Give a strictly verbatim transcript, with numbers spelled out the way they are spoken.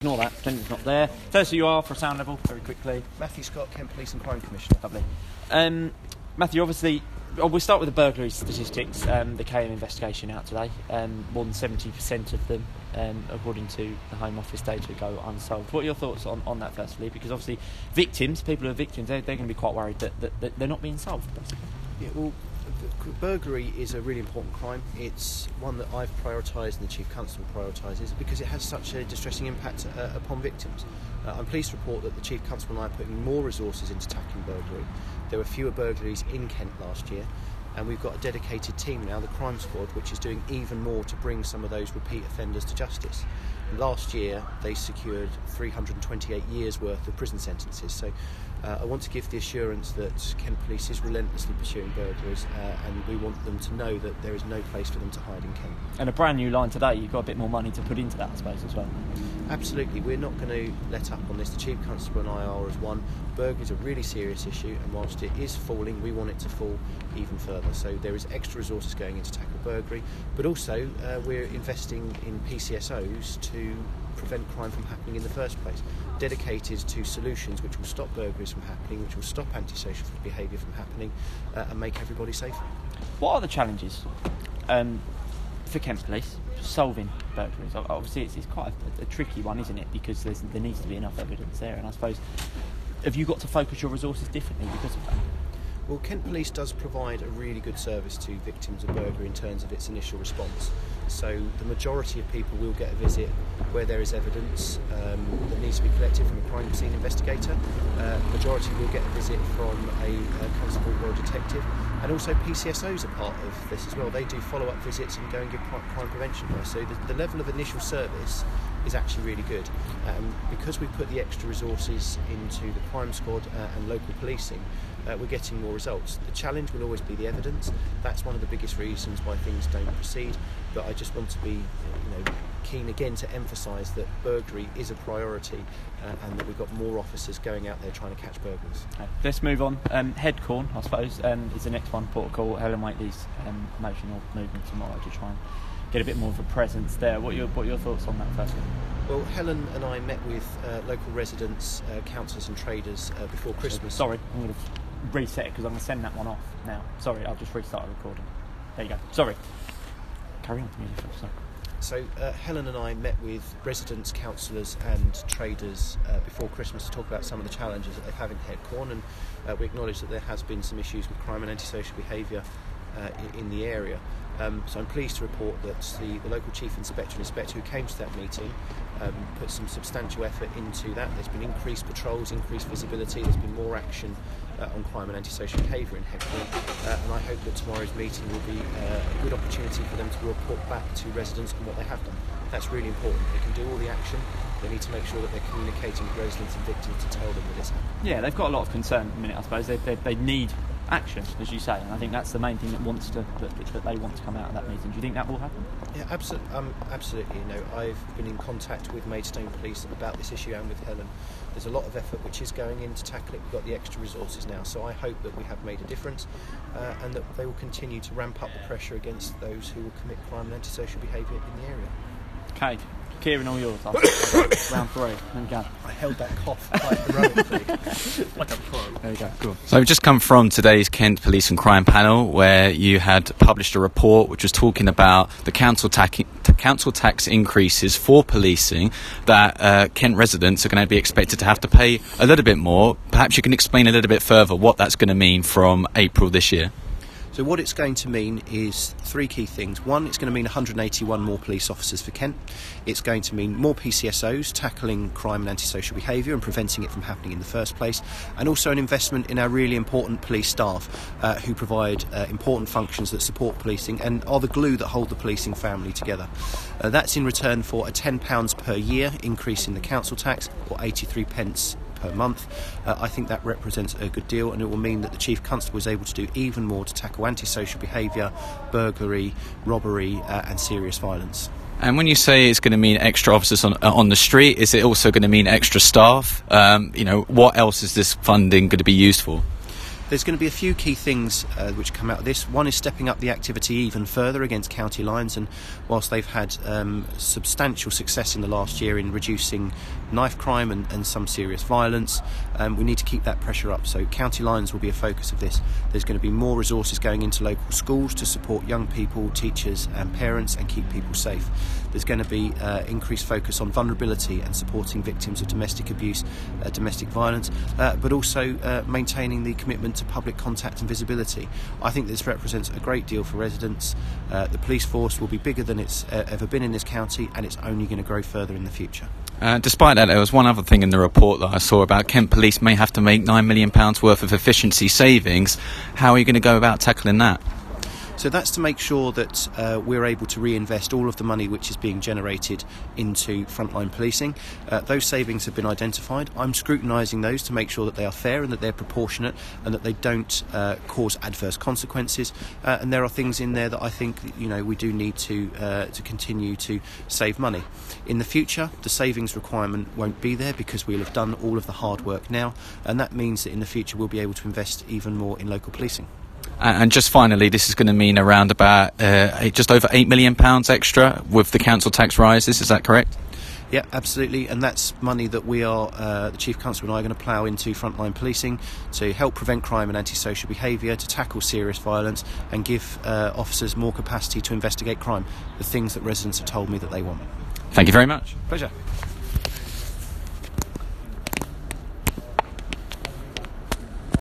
Ignore that, pretend it's not there. Tell us who you are for a sound level, very quickly. Matthew Scott, Kent Police and Crime Commissioner. Lovely. Um, Matthew, obviously, oh, we'll start with the burglary statistics. Um, the K M investigation out today. Um, more than seventy percent of them, um, according to the Home Office data, go unsolved. What are your thoughts on, on that, firstly? Because obviously, victims, people who are victims, they're, they're going to be quite worried that, that, that they're not being solved, basically. Yeah, well, burglary is a really important crime. It's one that I've prioritised and the Chief Constable prioritises because it has such a distressing impact uh, upon victims. Uh, I'm pleased to report that the Chief Constable and I are putting more resources into tackling burglary. There were fewer burglaries in Kent last year, and we've got a dedicated team now, the Crime Squad, which is doing even more to bring some of those repeat offenders to justice. Last year they secured three hundred twenty-eight years worth of prison sentences, so uh, I want to give the assurance that Kent Police is relentlessly pursuing burglars, uh, and we want them to know that there is no place for them to hide in Kent. And a brand new line today, you've got a bit more money to put into that, I suppose, as well. Absolutely, we're not going to let up on this. The Chief Constable and I are as one. Burglary is a really serious issue, and whilst it is falling, we want it to fall even further. So there is extra resources going in to tackle burglary, but also uh, we're investing in P C S Os to prevent crime from happening in the first place, dedicated to solutions which will stop burglaries from happening, which will stop antisocial behaviour from happening, uh, and make everybody safer. What are the challenges um, for Kent Police solving burglaries? Obviously it's, it's quite a, a tricky one, isn't it, because there's, there needs to be enough evidence there, and I suppose, have you got to focus your resources differently because of that? Well, Kent Police does provide a really good service to victims of burglary in terms of its initial response. So the majority of people will get a visit where there is evidence um, that needs to be collected from a crime scene investigator. Uh, the majority will get a visit from a, a constable or a detective, and also P C S Os are part of this as well. They do follow-up visits and go and give crime prevention advice. So the, the level of initial service is actually really good. Um, because we've put the extra resources into the crime squad uh, and local policing, uh, we're getting more results. The challenge will always be the evidence. That's one of the biggest reasons why things don't proceed, but I just want to be, you know, keen again to emphasise that burglary is a priority, uh, and that we've got more officers going out there trying to catch burglars. Okay, let's move on. Um, Headcorn, I suppose, um, is the next one. Port of Call, Helen Whately's um, motional movement tomorrow to try and get a bit more of a presence there. What are your, what are your thoughts on that, firstly? Well, Helen and I met with uh, local residents, uh, councillors and traders uh, before Christmas. Sorry, I'm going to reset it because I'm going to send that one off now. Sorry, I'll just restart the recording. There you go. Sorry. Carry on with music. Sorry. So uh, Helen and I met with residents, councillors and traders uh, before Christmas to talk about some of the challenges that they have in Headcorn, and uh, we acknowledge that there has been some issues with crime and antisocial behaviour uh, in, in the area. Um, so I'm pleased to report that the, the local chief inspector and inspector who came to that meeting um, put some substantial effort into that. There's been increased patrols, increased visibility, there's been more action uh, on crime and antisocial behaviour in Headcorn, uh, and I hope that tomorrow's meeting will be uh, a good opportunity for them to report back to residents on what they have done. That's really important. They can do all the action, they need to make sure that they're communicating with residents and victims to tell them that it's happening. Yeah, they've got a lot of concern at the minute, I suppose. They, they, they need action, as you say, and I think that's the main thing that wants to that, that they want to come out of that meeting. Do you think that will happen? Yeah, absolutely. Um, absolutely. You know, I've been in contact with Maidstone Police about this issue and with Helen. There's a lot of effort which is going in to tackle it. We've got the extra resources now, so I hope that we have made a difference, uh, and that they will continue to ramp up the pressure against those who will commit crime and antisocial behaviour in the area. Okay. Kieran, all yours. Round three. There we go. I held that cough quite heroically, like a pro. There we go. Cool. So we've just come from today's Kent Police and Crime panel, where you had published a report which was talking about the council tax, council tax increases for policing that uh, Kent residents are going to be expected to have to pay a little bit more. Perhaps you can explain a little bit further what that's going to mean from April this year. So what it's going to mean is three key things. One, it's going to mean one hundred eighty-one more police officers for Kent. It's going to mean more P C S Os tackling crime and antisocial behaviour and preventing it from happening in the first place, and also an investment in our really important police staff uh, who provide uh, important functions that support policing and are the glue that hold the policing family together. Uh, that's in return for a ten pounds per year increase in the council tax, or eighty-three pence per month. Uh, I think that represents a good deal, and it will mean that the Chief Constable is able to do even more to tackle antisocial behaviour, burglary, robbery uh, and serious violence. And when you say it's going to mean extra officers on on the street, is it also going to mean extra staff? Um, you know, what else is this funding going to be used for? There's going to be a few key things uh, which come out of this. One is stepping up the activity even further against county lines, and whilst they've had um, substantial success in the last year in reducing knife crime and, and some serious violence, um, we need to keep that pressure up. So county lines will be a focus of this. There's going to be more resources going into local schools to support young people, teachers and parents and keep people safe. There's going to be uh, increased focus on vulnerability and supporting victims of domestic abuse, uh, domestic violence, uh, but also uh, maintaining the commitment to public contact and visibility. I think this represents a great deal for residents. Uh, the police force will be bigger than it's uh, ever been in this county, and it's only going to grow further in the future. Uh, despite that, there was one other thing in the report that I saw about Kent Police may have to make nine million pounds worth of efficiency savings. How are you going to go about tackling that? So that's to make sure that uh, we're able to reinvest all of the money which is being generated into frontline policing. Uh, those savings have been identified. I'm scrutinising those to make sure that they are fair and that they're proportionate and that they don't uh, cause adverse consequences. Uh, and there are things in there that I think, you know, we do need to uh, to continue to save money. In the future, the savings requirement won't be there because we'll have done all of the hard work now, and that means that in the future we'll be able to invest even more in local policing. And just finally, this is going to mean around about uh, just over eight million pounds extra with the council tax rises, is that correct? Yeah, absolutely, and that's money that we are, uh, the Chief Constable and I, are going to plough into frontline policing to help prevent crime and antisocial behaviour, to tackle serious violence and give uh, officers more capacity to investigate crime, the things that residents have told me that they want. Thank you very much. Pleasure.